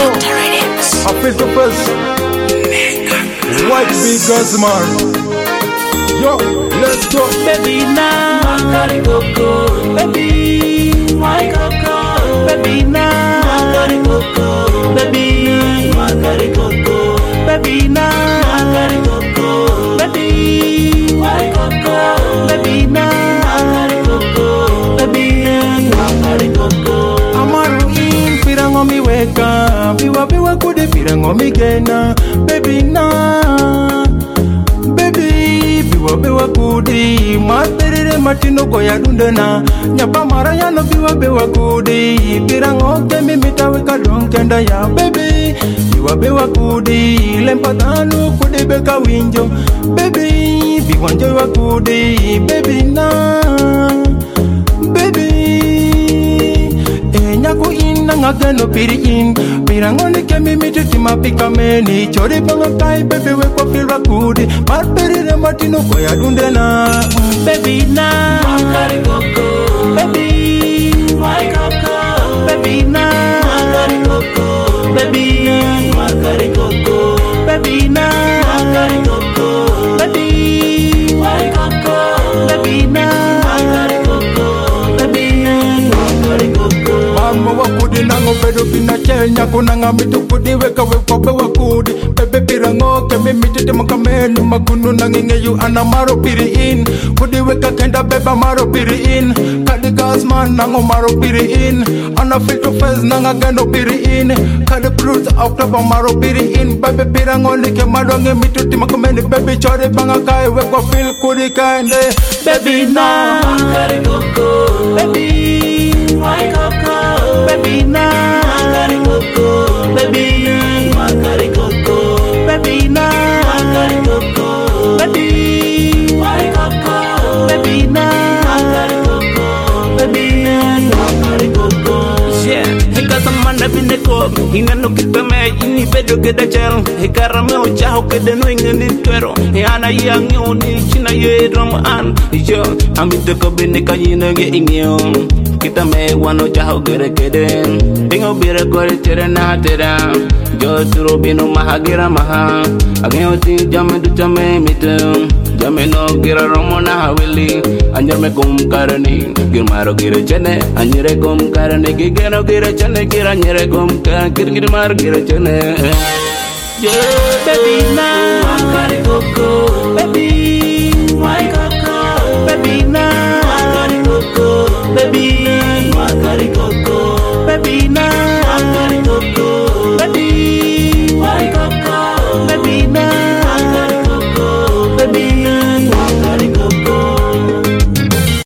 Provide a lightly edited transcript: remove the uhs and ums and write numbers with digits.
know, I feel the first white big girls man. Yo, let's go. Baby now, Makari Coco. Baby, my Coco. Baby now, Makari Coco. Baby, Makari Coco. Baby now, Makari Coco. Baby, my Coco. Baby now, Makari Coco. Baby, Makari Coco. Amaru in pirango mi weka, biwa kude pirango mi gena. Baby na, baby biwa kudi, materire matino goya dundena. Nyapa maraya no biwa kudi, pirango ke mi mitaweka donkenda ya. Baby biwa kudi, lempatanu kudi beka winjo. Baby biwanjo wa kudi, baby na, baby. Nyako ina ngageno piri in pirangoni kemi mitu tima pika meni chori banga kai baby we kwa feel rakudi mar perire matino koya dundena. Baby na Makari Coco. Baby my Coco. Baby na Makari Coco. Baby Makari Coco. Baby na Makari Coco. Baby my Coco. Baby na Makari Coco. Baby Makari Coco. Mama wakudi nango bedo bina chenya kunanga mitu kudi weka wekobe wakudi bebe pirango kemi mitete makameni magunu nanginge yu anamaro piri in kudi weka kenda beba maro piri in kadi gasman nango maro piri in ana filter face nanga gendo piri in kadi fruits October maro piri in bebe pirango nike madonge mitete makameni bebe chore banga kai weko feel kudi kende. Baby na Makari Coco. Baby my Coco. Baby na Makari Coco. Baby Makari Coco. Baby na Makari Coco. Baby my Coco. Baby na Makari Coco. Baby Makari Coco. Yeah, heka samana bineko hinga no kitame ini bedo geda chel heka me o chaho kede no ingeni twero he ana yang yoni china ye ram an yo amite ko bineka yina ge ingyo kita me wano chaho kede bingo bire ko tere na tera yo turo bino mahagira maha agyo ti jame du jame mitu jame no gira romona hawili anjar me kum karani gir maro gira chene anjere kum karani gigeno gira chene gira nyere kum ka gir mar gira chene. Yeah, baby na Makari Coco. Baby my Coco. Baby na Makari Coco. Baby Makari Coco. Baby na